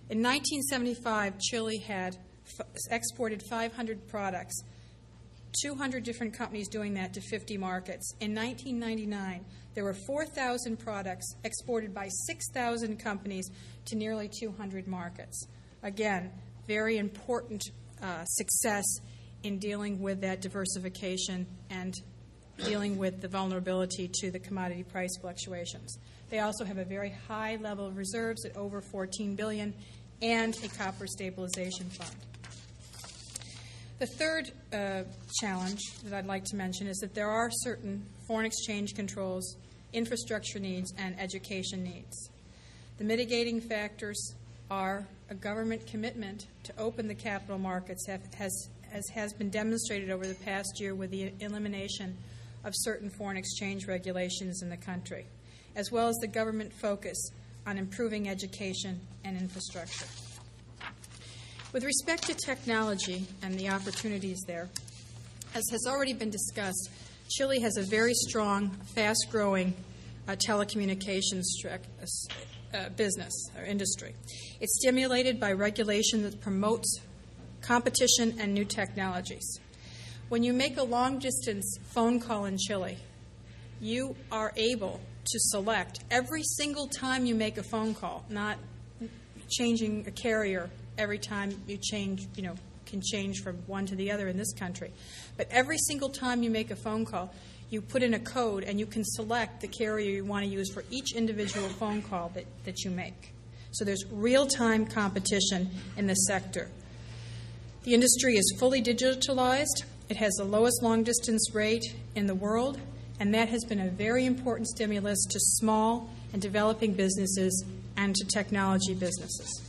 In 1975, Chile had exported 500 products, 200 different companies doing that to 50 markets. In 1999, there were 4,000 products exported by 6,000 companies to nearly 200 markets. Again, very important success in dealing with that diversification and dealing with the vulnerability to the commodity price fluctuations. They also have a very high level of reserves at over $14 billion and a copper stabilization fund. The third challenge that I'd like to mention is that there are certain foreign exchange controls, infrastructure needs, and education needs. The mitigating factors are a government commitment to open the capital markets, as has been demonstrated over the past year with the elimination of certain foreign exchange regulations in the country, as well as the government focus on improving education and infrastructure. With respect to technology and the opportunities there, as has already been discussed, Chile has a very strong, fast-growing telecommunications business or industry. It's stimulated by regulation that promotes competition and new technologies. When you make a long-distance phone call in Chile, you are able to select every single time you make a phone call, not changing a carrier every time you change, can change from one to the other in this country. But every single time you make a phone call, you put in a code and you can select the carrier you want to use for each individual phone call that you make. So there's real-time competition in this sector. The industry is fully digitalized. It has the lowest long-distance rate in the world, and that has been a very important stimulus to small and developing businesses and to technology businesses.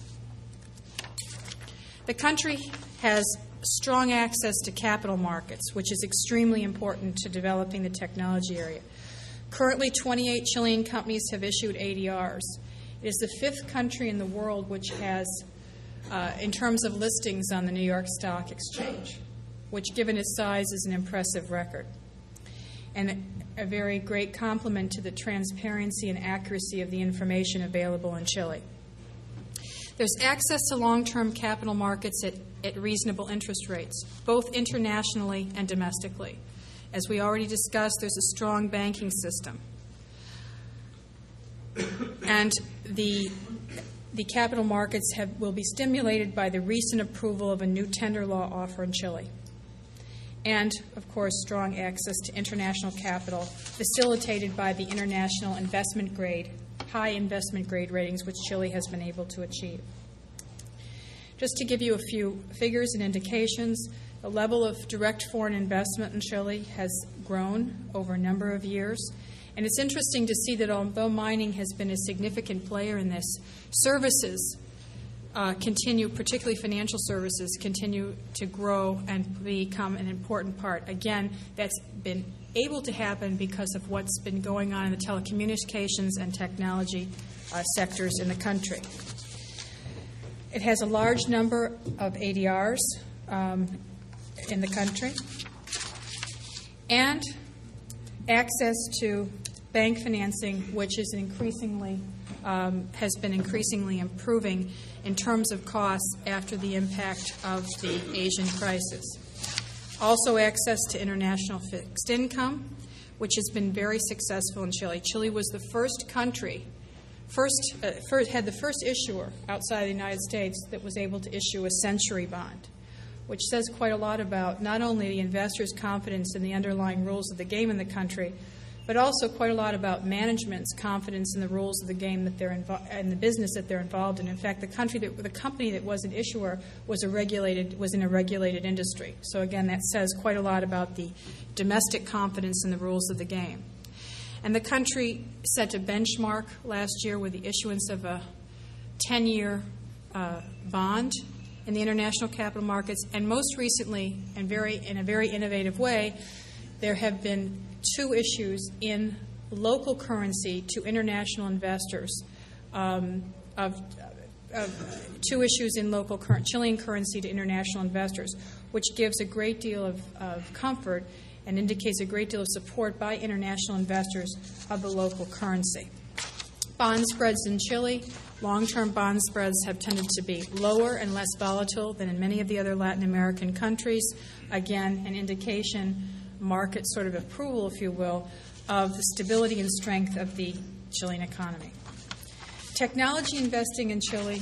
The country has strong access to capital markets, which is extremely important to developing the technology area. Currently, 28 Chilean companies have issued ADRs. It is the fifth country in the world which has, in terms of listings on the New York Stock Exchange, which, given its size, is an impressive record, and a very great compliment to the transparency and accuracy of the information available in Chile. There's access to long-term capital markets at reasonable interest rates, both internationally and domestically. As we already discussed, there's a strong banking system. And the capital markets will be stimulated by the recent approval of a new tender law offer in Chile. And, of course, strong access to international capital facilitated by the international investment grade, high investment grade ratings which Chile has been able to achieve. Just to give you a few figures and indications, the level of direct foreign investment in Chile has grown over a number of years. And it's interesting to see that although mining has been a significant player in this, services continue, particularly financial services, continue to grow and become an important part. Again, that's been able to happen because of what's been going on in the telecommunications and technology sectors in the country. It has a large number of ADRs in the country and access to bank financing, which is has been increasingly improving in terms of costs after the impact of the Asian crisis. Also access to international fixed income, which has been very successful in Chile. Chile was the first country, had the first issuer outside the United States that was able to issue a century bond, which says quite a lot about not only the investors' confidence in the underlying rules of the game in the country, but also quite a lot about management's confidence in the rules of the game that they're in the business that they're involved in. In fact, the company that was an issuer was in a regulated industry. So again, that says quite a lot about the domestic confidence in the rules of the game. And the country set a benchmark last year with the issuance of a 10-year bond in the international capital markets. And most recently, and in a very innovative way, there have been two issues in local currency to international investors two issues in local Chilean currency to international investors, which gives a great deal of comfort and indicates a great deal of support by international investors of the local currency. Bond spreads in Chile Long-term bond spreads have tended to be lower and less volatile than in many of the other Latin American countries. Again, an indication, market sort of approval, if you will, of the stability and strength of the Chilean economy. Technology investing in Chile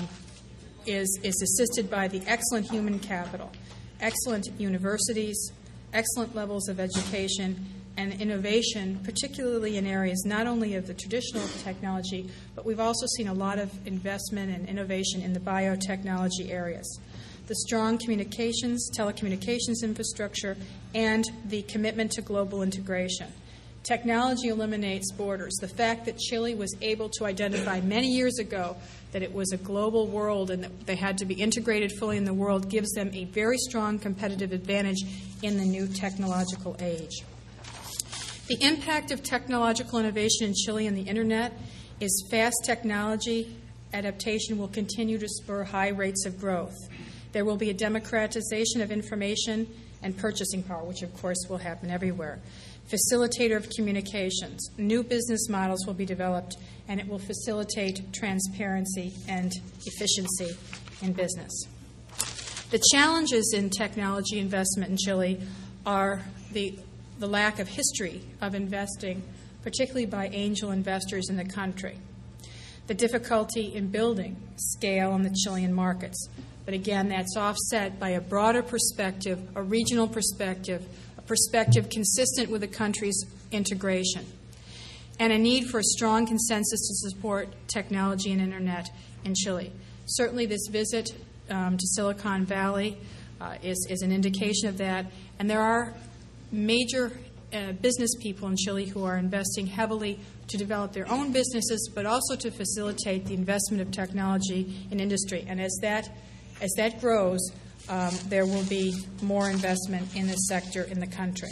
is assisted by the excellent human capital, excellent universities, excellent levels of education, and innovation, particularly in areas not only of the traditional technology, but we've also seen a lot of investment and innovation in the biotechnology areas. The strong communications, telecommunications infrastructure, and the commitment to global integration. Technology eliminates borders. The fact that Chile was able to identify many years ago that it was a global world and that they had to be integrated fully in the world gives them a very strong competitive advantage in the new technological age. The impact of technological innovation in Chile and the Internet is fast technology adaptation will continue to spur high rates of growth. There will be a democratization of information and purchasing power, which of course will happen everywhere. Facilitator of communications. New business models will be developed, and it will facilitate transparency and efficiency in business. The challenges in technology investment in Chile are the lack of history of investing, particularly by angel investors in the country. The difficulty in building scale in the Chilean markets. But again, that's offset by a broader perspective, a regional perspective, a perspective consistent with the country's integration, and a need for a strong consensus to support technology and Internet in Chile. Certainly this visit to Silicon Valley is an indication of that, and there are major business people in Chile who are investing heavily to develop their own businesses, but also to facilitate the investment of technology in industry. And as that grows, there will be more investment in this sector in the country.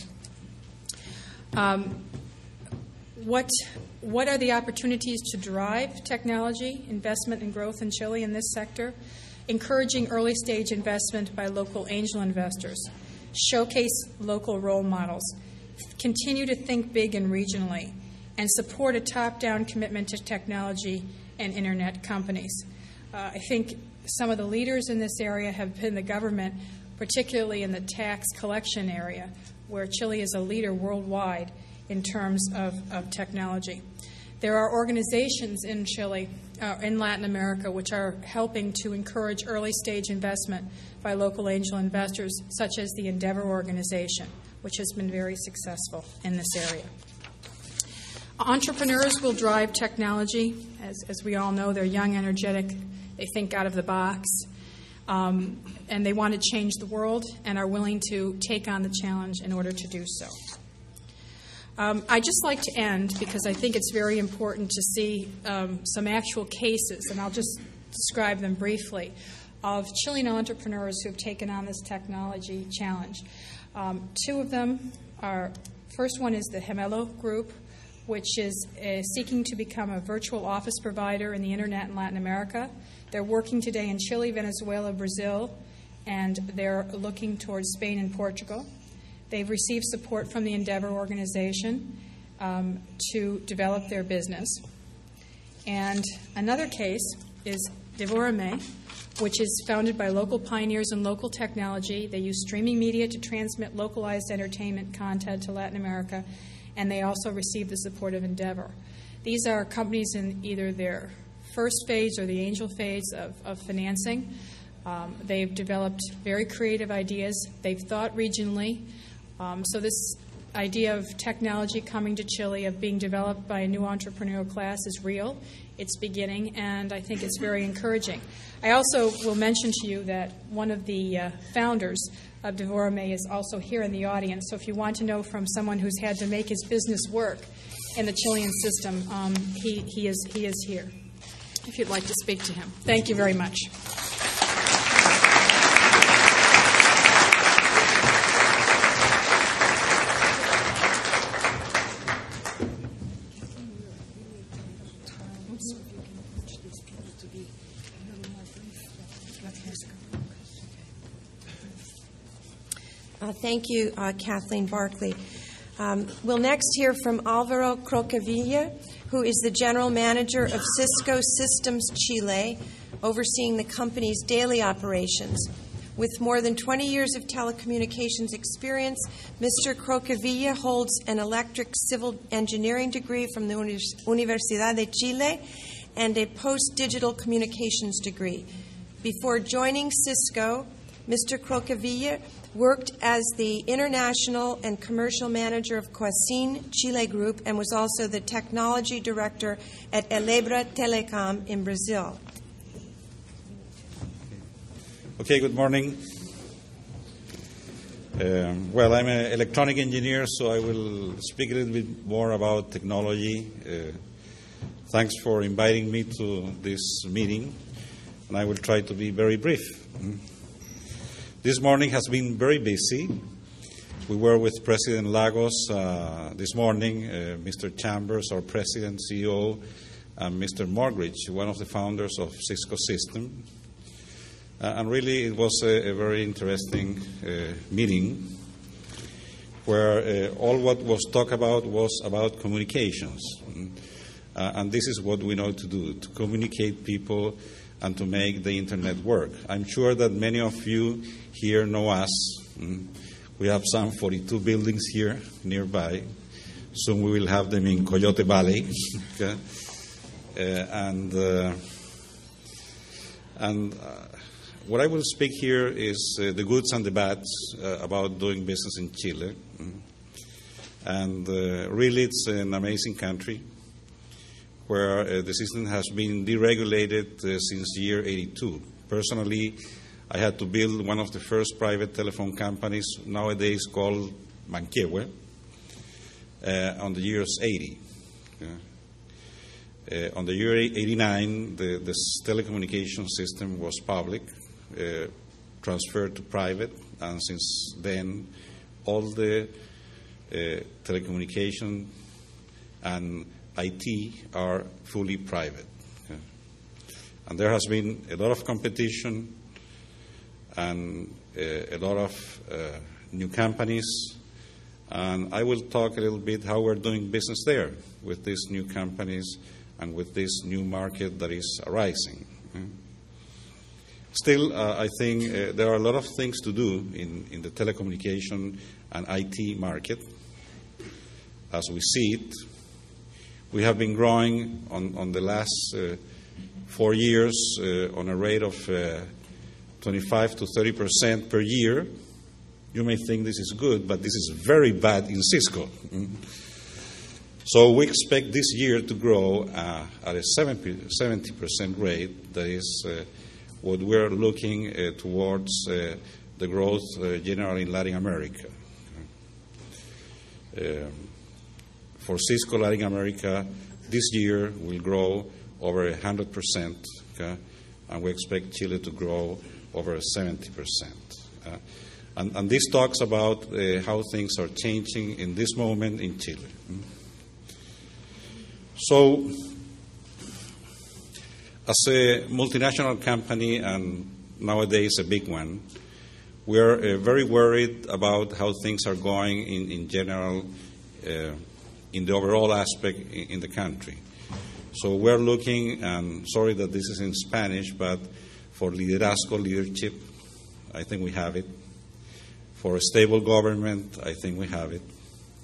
What are the opportunities to drive technology investment and growth in Chile in this sector? Encouraging early-stage investment by local angel investors. Showcase local role models. Continue to think big and regionally. And support a top-down commitment to technology and Internet companies. I think some of the leaders in this area have been the government, particularly in the tax collection area, where Chile is a leader worldwide in terms of technology. There are organizations in Chile, in Latin America, which are helping to encourage early-stage investment by local angel investors, such as the Endeavor organization, which has been very successful in this area. Entrepreneurs will drive technology. As we all know, they're young, energetic, they think out of the box, and they want to change the world and are willing to take on the challenge in order to do so. I'd just like to end, because I think it's very important to see some actual cases, and I'll just describe them briefly, of Chilean entrepreneurs who have taken on this technology challenge. Two of them are, first one is the Gemelo Group, which is seeking to become a virtual office provider in the Internet in Latin America. They're working today in Chile, Venezuela, Brazil, and they're looking towards Spain and Portugal. They've received support from the Endeavor organization to develop their business. And another case is Devorame, which is founded by local pioneers in local technology. They use streaming media to transmit localized entertainment content to Latin America, and they also receive the support of Endeavor. These are companies in either their first phase or the angel phase of financing. They've developed very creative ideas. They've thought regionally. So this idea of technology coming to Chile, of being developed by a new entrepreneurial class, is real. It's beginning, and I think it's very encouraging. I also will mention to you that one of the founders of Devorame is also here in the audience. So if you want to know from someone who's had to make his business work in the Chilean system, he is here, if you'd like to speak to him. Thank you very much. Thank you, Kathleen Barkley. We'll next hear from Alvaro Crocavilla, who is the general manager of Cisco Systems Chile, overseeing the company's daily operations. With more than 20 years of telecommunications experience, Mr. Crocavilla holds an electric civil engineering degree from the Universidad de Chile and a post-digital communications degree. Before joining Cisco, Mr. Crocavilla worked as the international and commercial manager of Coacin Chile Group and was also the technology director at Elebra Telecom in Brazil. Okay, good morning. Well, I'm an electronic engineer, so I will speak a little bit more about technology. Thanks for inviting me to this meeting, and I will try to be very brief. This morning has been very busy. We were with President Lagos this morning, Mr. Chambers, our President, CEO, and Mr. Morgridge, one of the founders of Cisco Systems. And really, it was a very interesting meeting where all what was talked about was about communications. And this is what we know to do, to communicate people and to make the Internet work. I'm sure that many of you here know us. We have some 42 buildings here nearby. Soon we will have them in Coyote Valley. Okay? What I will speak here is the goods and the bads about doing business in Chile. And really, it's an amazing country where the system has been deregulated since the year 82. Personally, I had to build one of the first private telephone companies, nowadays called Manquehue, on the years 80. On the year 89, the telecommunication system was public, transferred to private, and since then all the telecommunication and IT are fully private. Okay? And there has been a lot of competition and a lot of new companies, and I will talk a little bit how we're doing business there with these new companies and with this new market that is arising. Okay? Still, I think there are a lot of things to do in the telecommunication and IT market. As we see it, we have been growing on the last 4 years on a rate of 25 to 30% per year. You may think this is good, but this is very bad in Cisco. So we expect this year to grow at a 70% rate. That is what we're looking towards the growth generally in Latin America. For Cisco Latin America, this year will grow over 100%, okay? And we expect Chile to grow over 70%. And this talks about how things are changing in this moment in Chile. So, as a multinational company, and nowadays a big one, we are very worried about how things are going in general, in the overall aspect in the country. So we're looking, and sorry that this is in Spanish, but for liderazgo, leadership, I think we have it. For a stable government, I think we have it.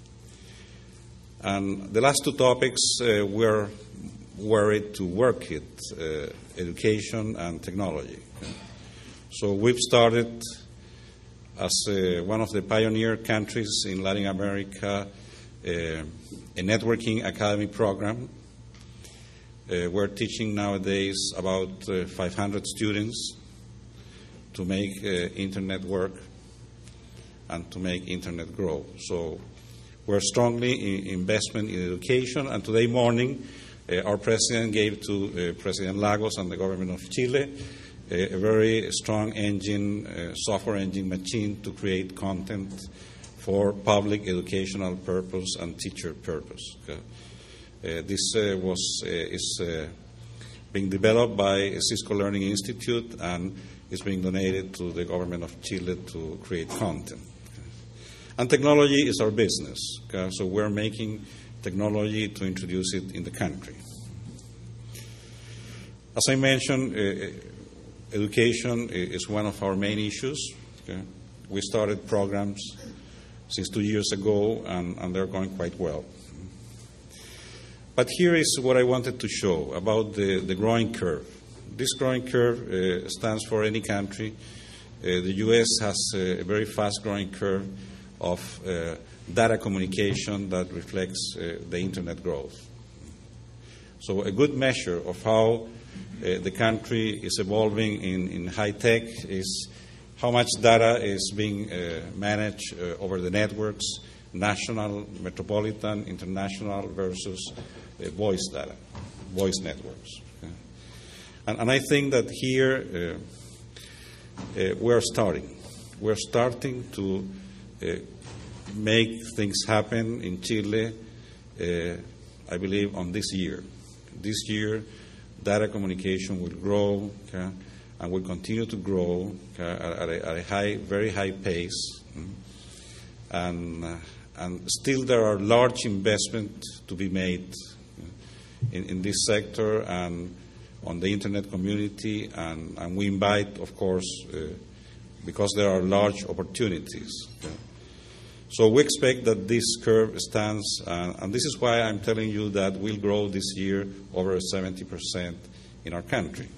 And the last two topics we're worried to work it, education and technology. So we've started as one of the pioneer countries in Latin America, a networking academy program. We're teaching nowadays about 500 students to make Internet work and to make Internet grow. So we're strongly in investment in education, and today morning our President gave to President Lagos and the government of Chile a very strong engine, software engine machine to create content for public educational purpose and teacher purpose. This is being developed by Cisco Learning Institute and is being donated to the government of Chile to create content. And technology is our business. So we're making technology to introduce it in the country. As I mentioned, education is one of our main issues. Okay? We started programs since 2 years ago, and they're going quite well. But here is what I wanted to show about the growing curve. This growing curve stands for any country. The U.S. has a very fast-growing curve of data communication that reflects the Internet growth. So a good measure of how the country is evolving in high tech is how much data is being managed over the networks, national, metropolitan, international versus voice data, voice networks. Okay? And I think that here we're starting. We're starting to make things happen in Chile, I believe, on this year. This year, data communication will grow, okay, and will continue to grow, okay, at a high, very high pace. And still there are large investments to be made in this sector and on the Internet community, and we invite, of course, because there are large opportunities. Okay. So we expect that this curve stands, and this is why I'm telling you that we'll grow this year over 70% in our country.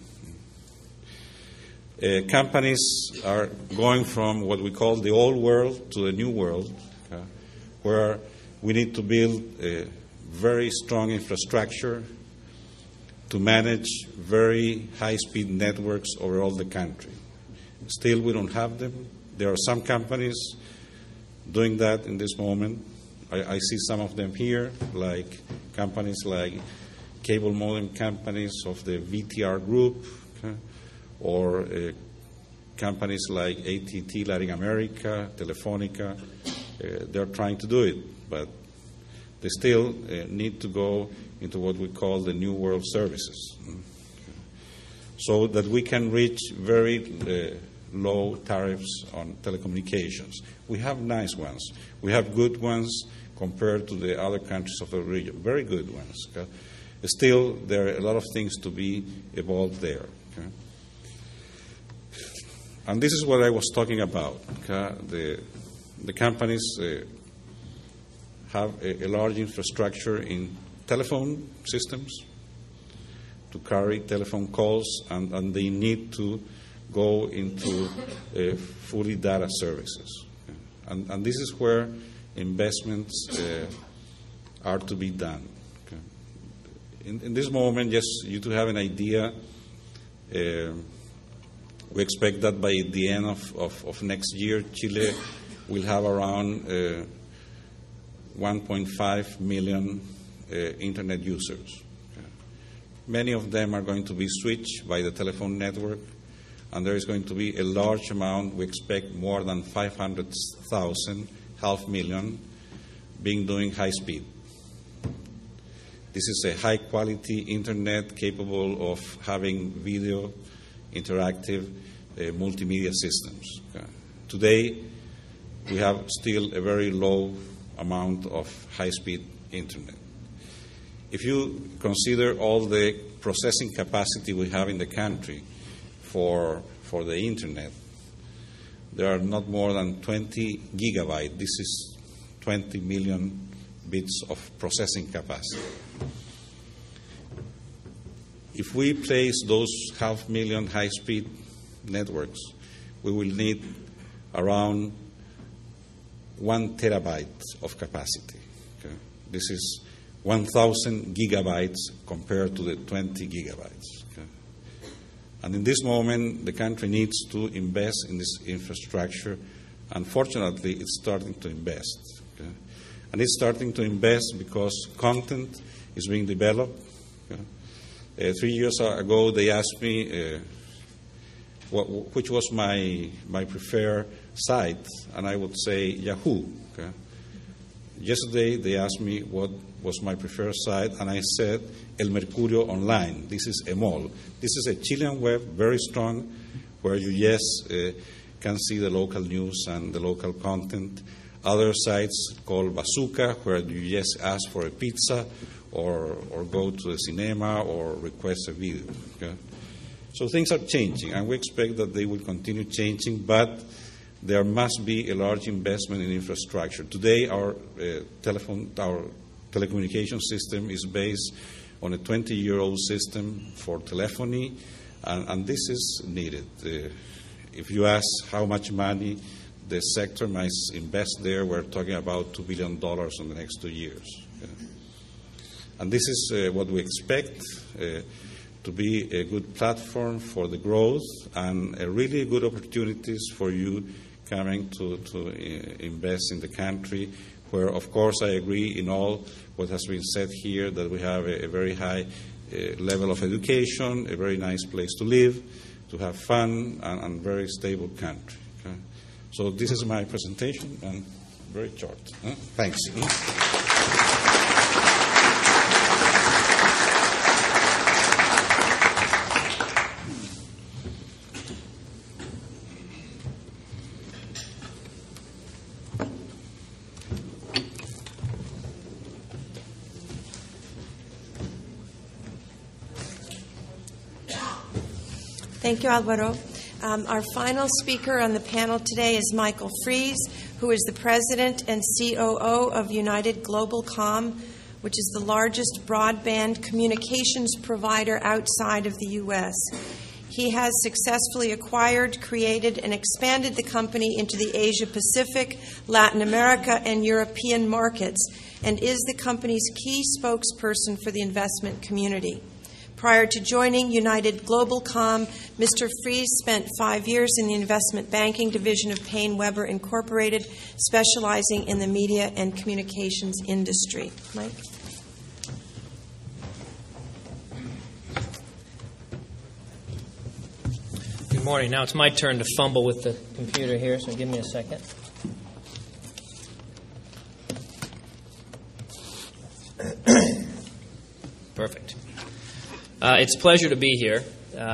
Companies are going from what we call the old world to the new world, okay, where we need to build a very strong infrastructure to manage very high-speed networks over all the country. Still, we don't have them. There are some companies doing that in this moment. I see some of them here, like companies like cable modem companies of the VTR group, okay, or companies like AT&T Latin America, Telefonica. They're trying to do it, but they still need to go into what we call the New World Services, so that we can reach very low tariffs on telecommunications. We have nice ones. We have good ones compared to the other countries of the region, very good ones. Okay? Still, there are a lot of things to be evolved there. Okay? And this is what I was talking about. Okay? The companies have a large infrastructure in telephone systems to carry telephone calls, and they need to go into fully data services. Okay? And this is where investments are to be done. Okay? In this moment, just you to have an idea, we expect that by the end of next year, Chile will have around 1.5 million Internet users. Okay? Many of them are going to be switched by the telephone network, and there is going to be a large amount, we expect more than 500,000, 500,000, being doing high speed. This is a high quality internet capable of having video, interactive, multimedia systems. Okay? Today, we have still a very low amount of high speed internet. If you consider all the processing capacity we have in the country for the internet, there are not more than 20 gigabytes. This is 20 million bits of processing capacity. If we place those 500,000 high-speed networks, we will need around 1 terabyte of capacity. Okay? This is 1,000 gigabytes compared to the 20 gigabytes. Okay? And in this moment, the country needs to invest in this infrastructure. Unfortunately, it's starting to invest. Okay? And it's starting to invest because content is being developed. Okay? 3 years ago, they asked me which was my preferred site, and I would say Yahoo. Okay? Yesterday, they asked me what was my preferred site, and I said El Mercurio Online. This is EMOL. This is a Chilean web, very strong, where you, can see the local news and the local content, other sites called Bazooka, where you just ask for a pizza or go to the cinema or request a video. Okay? So things are changing, and we expect that they will continue changing, but there must be a large investment in infrastructure. Today, our telecommunication system is based on a 20-year-old system for telephony, and this is needed. If you ask how much money the sector might invest there, we're talking about $2 billion in the next 2 years. Okay? And this is what we expect to be a good platform for the growth and a really good opportunities for you coming to invest in the country, where, of course, I agree in all what has been said here, that we have a very high level of education, a very nice place to live, to have fun, and very stable country. Okay? So this is my presentation, and very short. Thanks. Thank you, Alvaro. Our final speaker on the panel today is Michael Fries, who is the president and COO of United Globalcom, which is the largest broadband communications provider outside of the U.S. He has successfully acquired, created, and expanded the company into the Asia-Pacific, Latin America, and European markets, and is the company's key spokesperson for the investment community. Prior to joining United Globalcom, Mr. Fries spent 5 years in the investment banking division of Payne Weber Incorporated, specializing in the media and communications industry. Mike? Good morning. Now it's my turn to fumble with the computer here, so give me a second. Perfect. It's a pleasure to be here.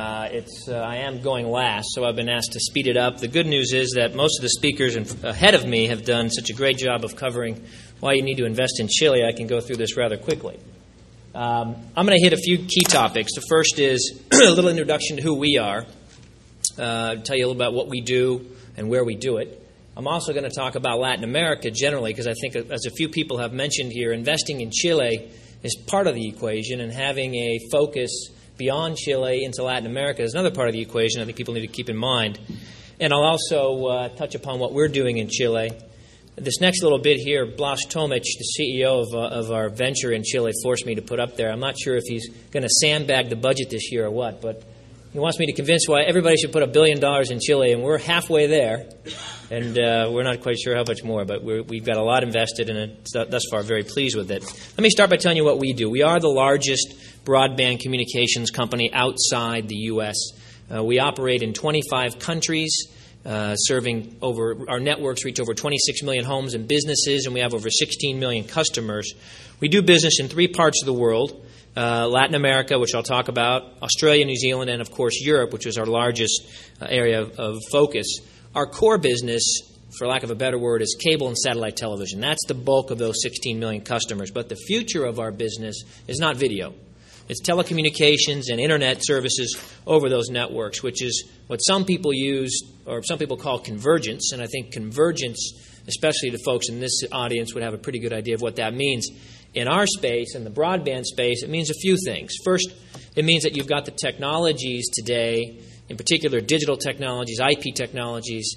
I am going last, so I've been asked to speed it up. The good news is that most of the speakers ahead of me have done such a great job of covering why you need to invest in Chile. I can go through this rather quickly. I'm going to hit a few key topics. The first is a little introduction to who we are, tell you a little about what we do and where we do it. I'm also going to talk about Latin America generally, because I think, as a few people have mentioned here, investing in Chile is part of the equation, and having a focus beyond Chile into Latin America is another part of the equation I think people need to keep in mind. And I'll also touch upon what we're doing in Chile. This next little bit here, Blas Tomic, the CEO of our venture in Chile, forced me to put up there. I'm not sure if he's going to sandbag the budget this year or what, but he wants me to convince why everybody should put $1 billion in Chile, and we're halfway there. And we're not quite sure how much more, but we've got a lot invested in it. Thus far, very pleased with it. Let me start by telling you what we do. We are the largest broadband communications company outside the U.S. We operate in 25 countries, serving our networks reach over 26 million homes and businesses, and we have over 16 million customers. We do business in 3 parts of the world: Latin America, which I'll talk about, Australia, New Zealand, and, of course, Europe, which is our largest area of focus. Our core business, for lack of a better word, is cable and satellite television. That's the bulk of those 16 million customers. But the future of our business is not video. It's telecommunications and Internet services over those networks, which is what some people use, or some people call convergence. And I think convergence, especially the folks in this audience, would have a pretty good idea of what that means. In our space, in the broadband space, it means a few things. First, it means that you've got the technologies today, in particular digital technologies, IP technologies,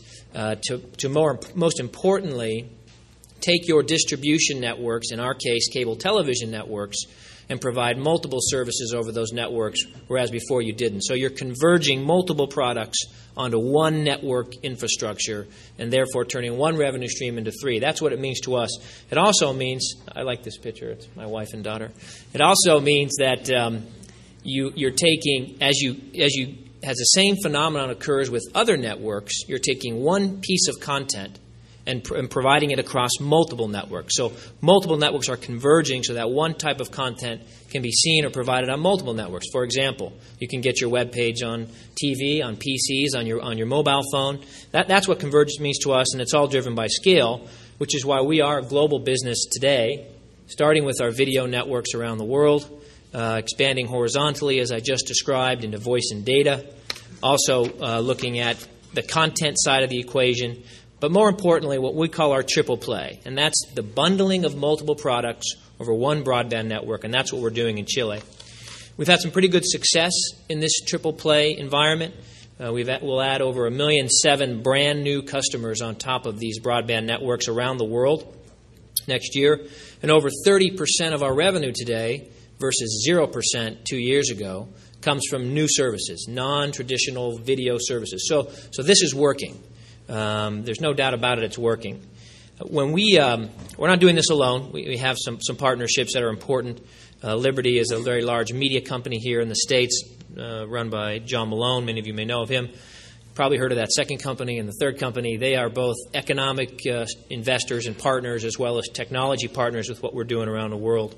most importantly, take your distribution networks, in our case cable television networks, and provide multiple services over those networks, whereas before you didn't. So you're converging multiple products onto one network infrastructure, and therefore turning one revenue stream into 3. That's what it means to us. It also means, I like this picture, it's my wife and daughter. It also means that you're taking, as the same phenomenon occurs with other networks, you're taking one piece of content and providing it across multiple networks. So multiple networks are converging so that one type of content can be seen or provided on multiple networks. For example, you can get your web page on TV, on PCs, on your mobile phone. That's what convergence means to us, and it's all driven by scale. which is why we are a global business today, starting with our video networks around the world, expanding horizontally, as I just described, into voice and data, also looking at the content side of the equation, but more importantly, what we call our triple play, and that's the bundling of multiple products over one broadband network, and that's what we're doing in Chile. We've had some pretty good success in this triple play environment. We'll add over 1.7 million brand new customers on top of these broadband networks around the world next year, and over 30% of our revenue today versus 0% 2 years ago comes from new services, non-traditional video services. So this is working. There's no doubt about it, it's working. When we're not doing this alone. We have some partnerships that are important. Liberty is a very large media company here in the States, run by John Malone. Many of you may know of him. Probably heard of that second company and the third company. They are both economic investors and partners as well as technology partners with what we're doing around the world.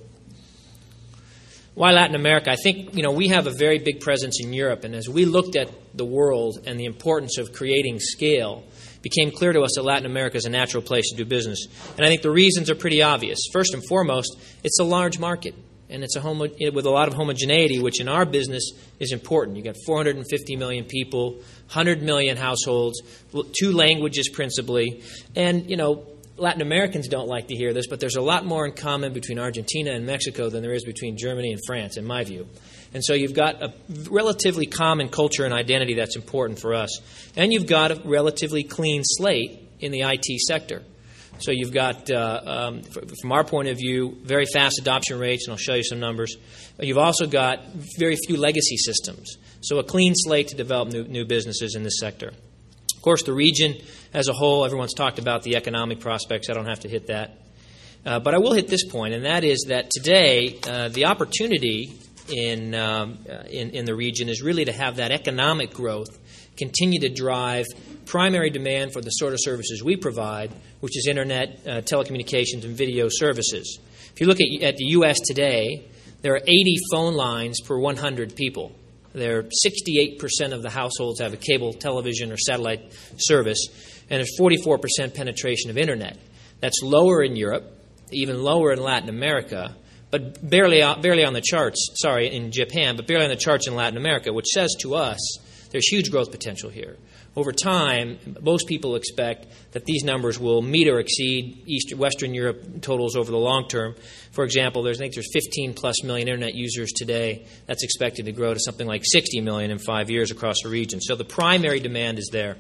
Why Latin America? I think we have a very big presence in Europe, and as we looked at the world and the importance of creating scale, it became clear to us that Latin America is a natural place to do business. And I think the reasons are pretty obvious. First and foremost, it's a large market, and it's with a lot of homogeneity, which in our business is important. You've got 450 million people, 100 million households, 2 languages principally, and Latin Americans don't like to hear this, but there's a lot more in common between Argentina and Mexico than there is between Germany and France, in my view. And so you've got a relatively common culture and identity that's important for us. And you've got a relatively clean slate in the IT sector. So you've got, from our point of view, very fast adoption rates, and I'll show you some numbers. You've also got very few legacy systems. So a clean slate to develop new businesses in this sector. Of course, the region as a whole, everyone's talked about the economic prospects. I don't have to hit that. But I will hit this point, and that is that today the opportunity in the region is really to have that economic growth continue to drive primary demand for the sort of services we provide, which is internet, telecommunications, and video services. If you look at the U.S. today, there are 80 phone lines per 100 people. There are 68% of the households have a cable television or satellite service, and there's 44% penetration of internet. That's lower in Europe, even lower in Latin America, but barely on the charts, in Japan, but barely on the charts in Latin America, which says to us there's huge growth potential here. Over time, most people expect that these numbers will meet or exceed Western Europe totals over the long term. For example, I think there's 15+ million internet users today. That's expected to grow to something like 60 million in 5 years across the region. So the primary demand is there.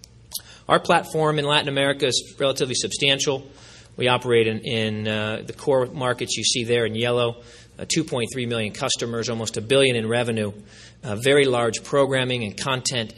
Our platform in Latin America is relatively substantial. We operate in the core markets you see there in yellow. 2.3 million customers, almost $1 billion in revenue, very large programming and content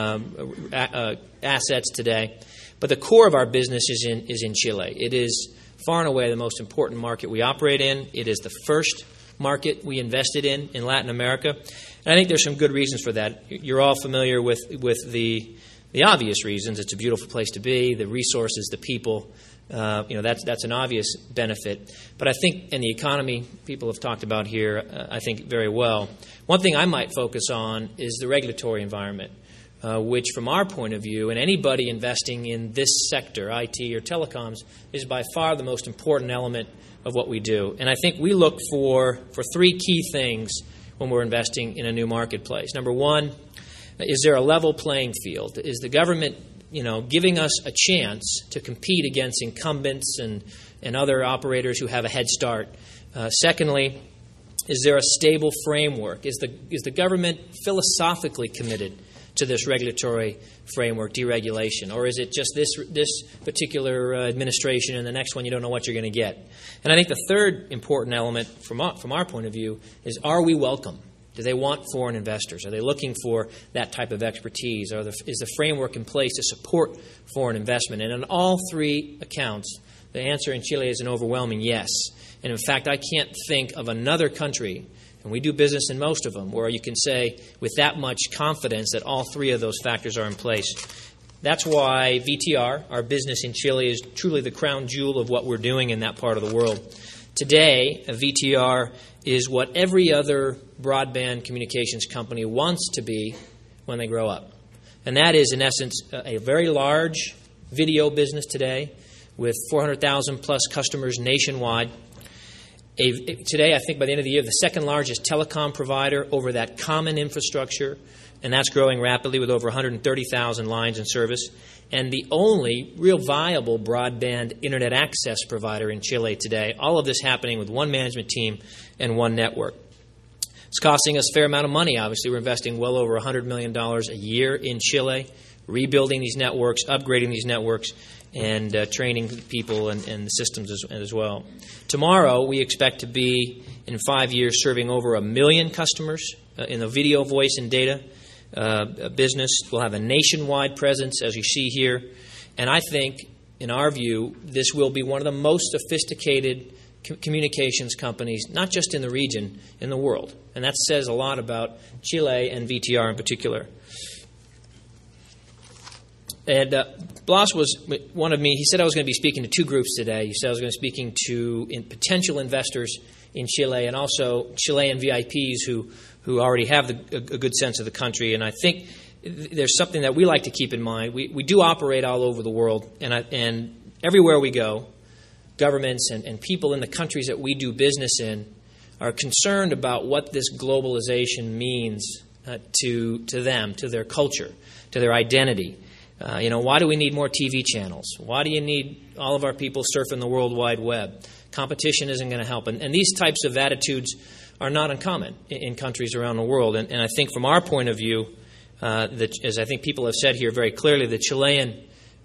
assets today. But the core of our business is in Chile. It is far and away the most important market we operate in. It is the first market we invested in Latin America. And I think there's some good reasons for that. You're all familiar with the obvious reasons. It's a beautiful place to be, the resources, the people. That's an obvious benefit. But I think in the economy, people have talked about here, I think very well. One thing I might focus on is the regulatory environment, which from our point of view, and anybody investing in this sector, IT or telecoms, is by far the most important element of what we do. And I think we look for 3 key things when we're investing in a new marketplace. Number one, is there a level playing field? Is the government giving us a chance to compete against incumbents and other operators who have a head start? Secondly, is there a stable framework? Is the government philosophically committed to this regulatory framework, deregulation? Or is it just this particular administration and the next one you don't know what you're going to get? And I think the third important element from our point of view is, are we welcome? Do they want foreign investors? Are they looking for that type of expertise? Is the framework in place to support foreign investment? And on all 3 accounts, the answer in Chile is an overwhelming yes. And in fact, I can't think of another country, and we do business in most of them, where you can say with that much confidence that all 3 of those factors are in place. That's why VTR, our business in Chile, is truly the crown jewel of what we're doing in that part of the world. Today, VTR is what every other broadband communications company wants to be when they grow up. And that is, in essence, a very large video business today with 400,000 plus customers nationwide. Today, I think by the end of the year, the second largest telecom provider over that common infrastructure, and that's growing rapidly with over 130,000 lines in service, and the only real viable broadband internet access provider in Chile today. All of this happening with one management team and one network. It's costing us a fair amount of money, obviously. We're investing well over $100 million a year in Chile, rebuilding these networks, upgrading these networks, and training people and the systems as well. Tomorrow, we expect to be, in 5 years, serving over 1 million customers in the video, voice, and data business. We'll have a nationwide presence, as you see here. And I think, in our view, this will be one of the most sophisticated communications companies, not just in the region, in the world. And that says a lot about Chile and VTR in particular. And Blas wanted me, he said I was going to be speaking to two groups today. He said I was going to be speaking to potential investors in Chile and also Chilean VIPs who already have a good sense of the country. And I think there's something that we like to keep in mind. We do operate all over the world, and everywhere we go, governments and people in the countries that we do business in are concerned about what this globalization means to them, to their culture, to their identity. Why do we need more TV channels? Why do you need all of our people surfing the World Wide Web? Competition isn't going to help. And these types of attitudes are not uncommon in countries around the world. And I think from our point of view, as I think people have said here very clearly, the Chilean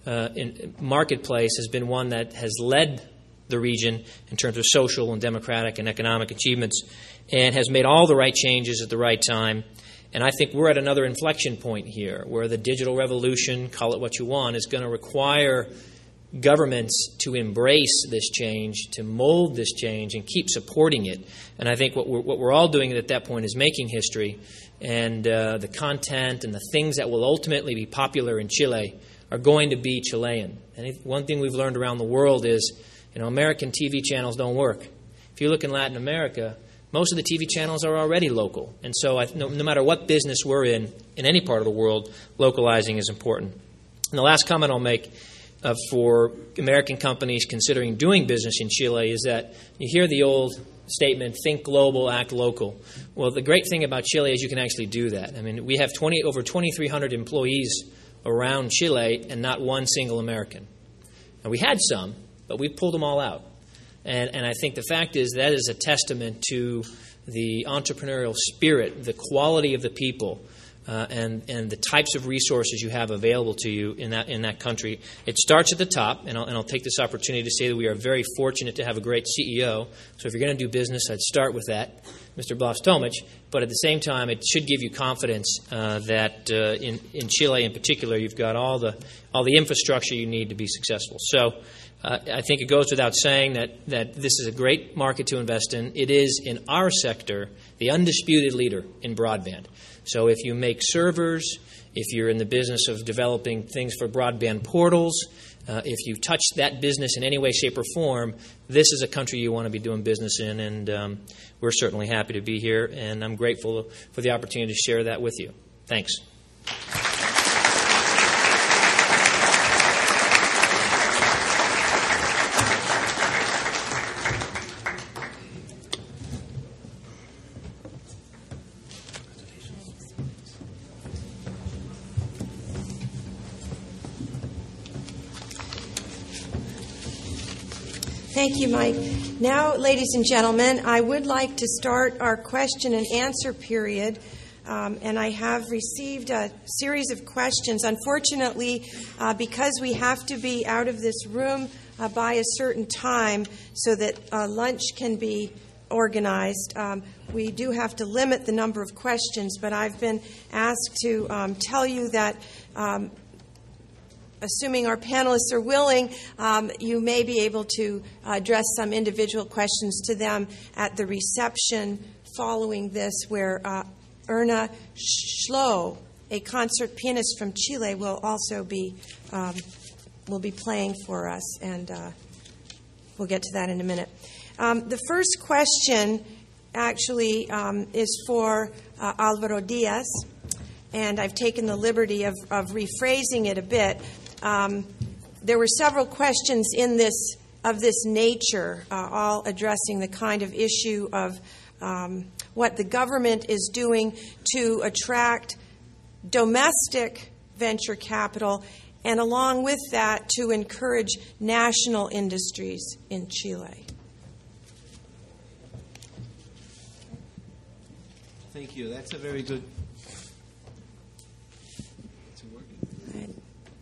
marketplace has been one that has led the region in terms of social and democratic and economic achievements and has made all the right changes at the right time. And I think we're at another inflection point here where the digital revolution, call it what you want, is going to require governments to embrace this change, to mold this change, and keep supporting it. And I think what we're all doing at that point is making history. And the content and the things that will ultimately be popular in Chile are going to be Chilean. And one thing we've learned around the world is, American TV channels don't work. If you look in Latin America, most of the TV channels are already local. And so no matter what business we're in any part of the world, localizing is important. And the last comment I'll make for American companies considering doing business in Chile is that you hear the old statement, think global, act local. Well, the great thing about Chile is you can actually do that. I mean, we have over 2,300 employees around Chile and not one single American. And we had some, but we've pulled them all out. And I think the fact is that is a testament to the entrepreneurial spirit, the quality of the people, and the types of resources you have available to you in that country. It starts at the top, and I'll take this opportunity to say that we are very fortunate to have a great CEO. So if you're going to do business, I'd start with that, Mr. Blas Tomic. But at the same time, it should give you confidence that in Chile in particular, you've got all the infrastructure you need to be successful. So I think it goes without saying that this is a great market to invest in. It is, in our sector, the undisputed leader in broadband. So if you make servers, if you're in the business of developing things for broadband portals, if you touch that business in any way, shape, or form, this is a country you want to be doing business in, and we're certainly happy to be here, and I'm grateful for the opportunity to share that with you. Thanks. Thank you, Mike. Now, ladies and gentlemen, I would like to start our question and answer period. And I have received a series of questions. Unfortunately, because we have to be out of this room by a certain time so that lunch can be organized, we do have to limit the number of questions. But I've been asked to tell you that assuming our panelists are willing, you may be able to address some individual questions to them at the reception following this, where Erna Schloh, a concert pianist from Chile, will also be playing for us, and we'll get to that in a minute. The first question actually is for Alvaro Diaz, and I've taken the liberty of rephrasing it a bit. there were several questions of this nature, all addressing the kind of issue of what the government is doing to attract domestic venture capital, and along with that, to encourage national industries in Chile. Thank you. That's a very good. Is it working?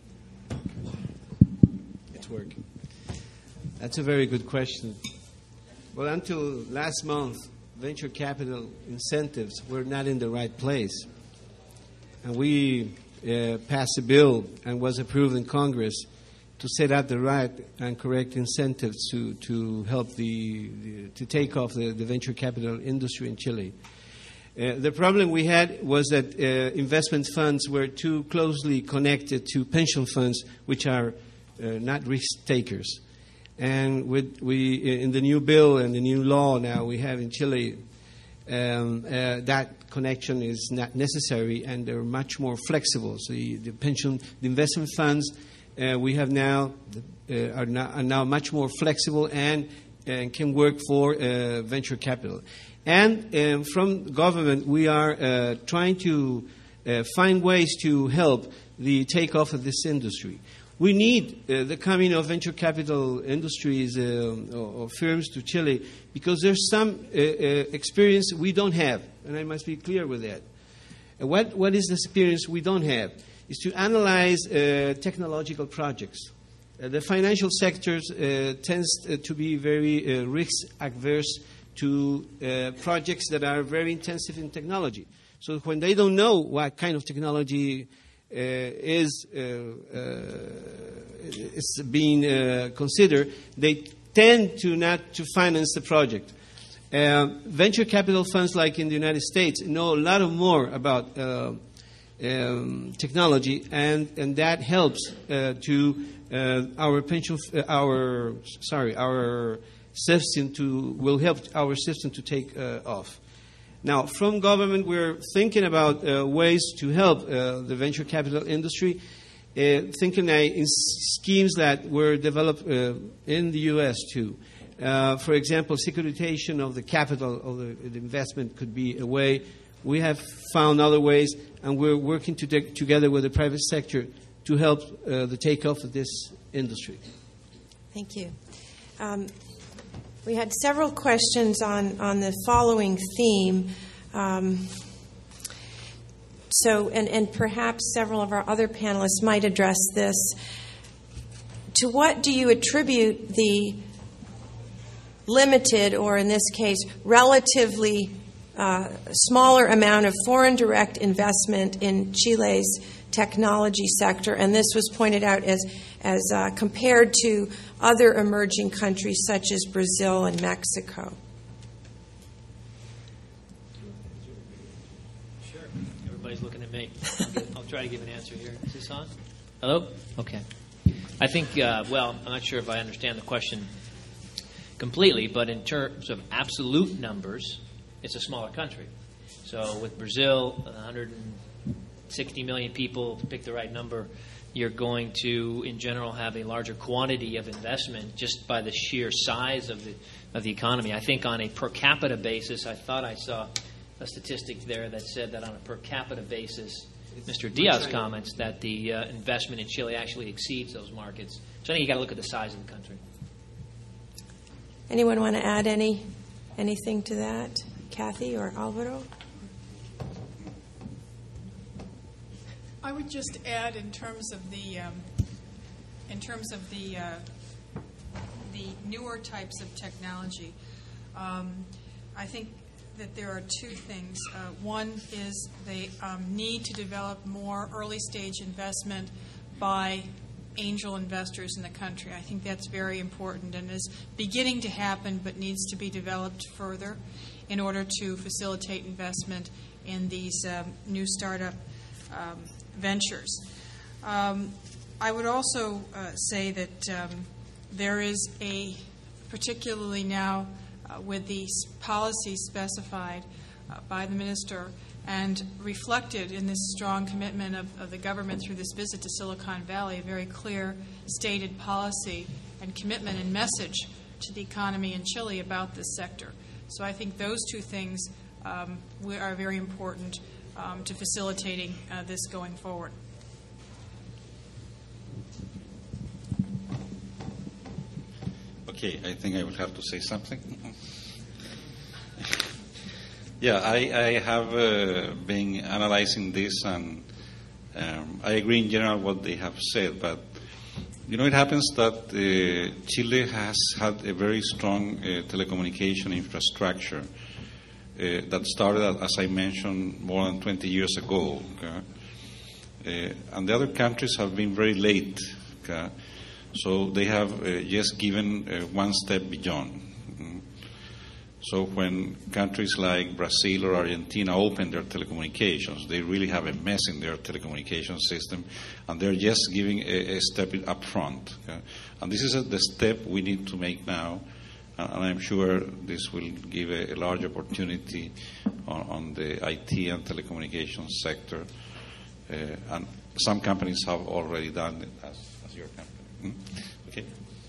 It's working. That's a very good question. Well, until last month, venture capital incentives were not in the right place. And we passed a bill and was approved in Congress to set up the right and correct incentives to help to take off the venture capital industry in Chile. The problem we had was that investment funds were too closely connected to pension funds, which are not risk takers. And in the new bill and the new law now we have in Chile, that connection is not necessary, and they're much more flexible. So the investment funds we have now are now much more flexible and can work for venture capital. And from government, we are trying to find ways to help the takeoff of this industry. We need the coming of venture capital industries or firms to Chile because there's some experience we don't have, and I must be clear with that. What is the experience we don't have? Is to analyze technological projects. The financial sector tends to be very risk-averse to projects that are very intensive in technology. So when they don't know what kind of technology is being considered, they tend to not to finance the project. Venture capital funds, like in the United States, know a lot more about technology, and that helps to our system will help our system to take off. Now, from government, we're thinking about ways to help the venture capital industry, thinking in schemes that were developed in the U.S. too. For example, securitization of the capital of the investment could be a way. We have found other ways, and we're working together with the private sector to help the takeoff of this industry. Thank you. We had several questions on the following theme. And perhaps several of our other panelists might address this. To what do you attribute the limited, or in this case, relatively smaller amount of foreign direct investment in Chile's technology sector? And this was pointed out as compared to other emerging countries such as Brazil and Mexico. Sure. Everybody's looking at me. I'll try to give an answer here. Is this on? Hello? Okay. I think, I'm not sure if I understand the question completely, but in terms of absolute numbers, it's a smaller country. So with Brazil, 160 million people, to pick the right number, you're going to, in general, have a larger quantity of investment just by the sheer size of the economy. I think on a per capita basis, I thought I saw a statistic there that said that on a per capita basis, Mr. Diaz comments that the investment in Chile actually exceeds those markets. So I think you got to look at the size of the country. Anyone want to add anything to that? Kathy or Alvaro? I would just add in terms of the newer types of technology. I think that there are two things. One is they need to develop more early stage investment by angel investors in the country. I think that's very important and is beginning to happen, but needs to be developed further in order to facilitate investment in these new startup ventures. I would also say that there is particularly now with the policies specified by the minister and reflected in this strong commitment of the government through this visit to Silicon Valley, a very clear stated policy and commitment and message to the economy in Chile about this sector. So I think those two things are very important to facilitating this going forward. Okay, I think I will have to say something. Yeah, I have been analyzing this, and I agree in general what they have said, but it happens that Chile has had a very strong telecommunication infrastructure that started, as I mentioned, more than 20 years ago. Okay? And the other countries have been very late. Okay? So they have just given one step beyond. So when countries like Brazil or Argentina open their telecommunications, they really have a mess in their telecommunications system, and they're just giving a step up front. Okay? And this is the step we need to make now, and I'm sure this will give a large opportunity on the IT and telecommunications sector. And some companies have already done it, as your company. Okay.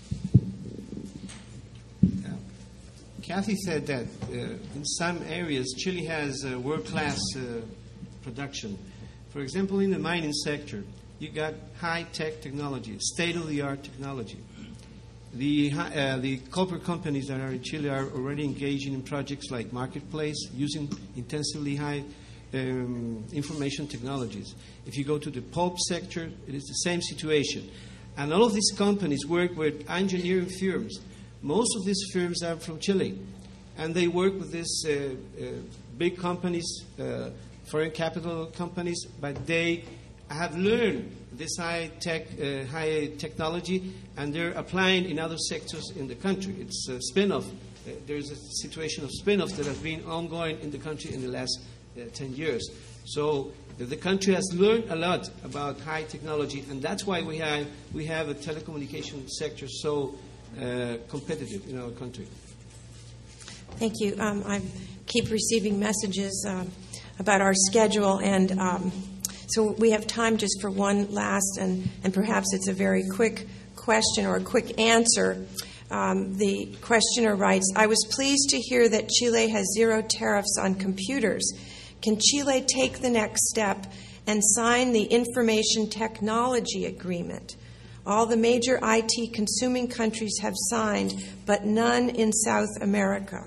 Kathy said that in some areas, Chile has world-class production. For example, in the mining sector, you got high-tech technology, state-of-the-art technology. The copper companies that are in Chile are already engaging in projects like Marketplace, using intensively high information technologies. If you go to the pulp sector, it is the same situation. And all of these companies work with engineering firms. Most of these firms are from Chile, and they work with these big companies, foreign capital companies, but they have learned this high technology, and they're applying in other sectors in the country. It's a spin-off. There's a situation of spin-off that has been ongoing in the country in the last 10 years. So the country has learned a lot about high technology, and that's why we have a telecommunication sector so competitive in our country. Thank you. I keep receiving messages about our schedule, and so we have time just for one last, and perhaps it's a very quick question or a quick answer. The questioner writes, I was pleased to hear that Chile has zero tariffs on computers. Can Chile take the next step and sign the Information Technology Agreement? All the major IT consuming countries have signed, but none in South America.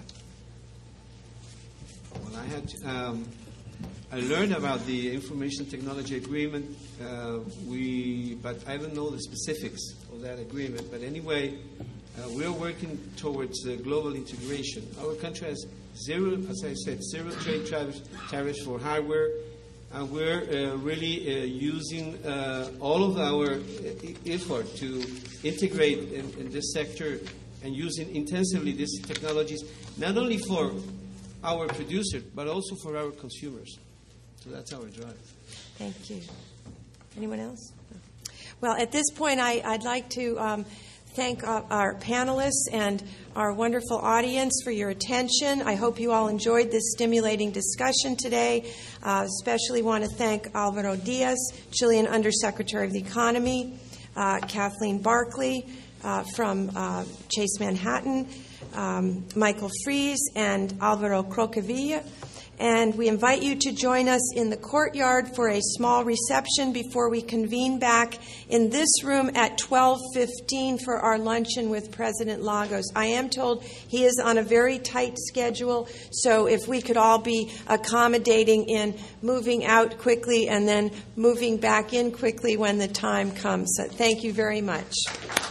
Well, I learned about the Information Technology Agreement, but I don't know the specifics of that agreement. But anyway, we are working towards global integration. Our country has zero, as I said, zero trade tariffs for hardware. And we're really using all of our effort to integrate in this sector and using intensively these technologies, not only for our producers, but also for our consumers. So that's our drive. Thank you. Anyone else? Well, at this point, I'd like to thank our panelists and our wonderful audience for your attention. I hope you all enjoyed this stimulating discussion today. Especially want to thank Alvaro Diaz, Chilean Undersecretary of the Economy, Kathleen Barkley from Chase Manhattan, Michael Fries, and Alvaro Crocavilla. And we invite you to join us in the courtyard for a small reception before we convene back in this room at 12:15 for our luncheon with President Lagos. I am told he is on a very tight schedule, so if we could all be accommodating in moving out quickly and then moving back in quickly when the time comes. So thank you very much.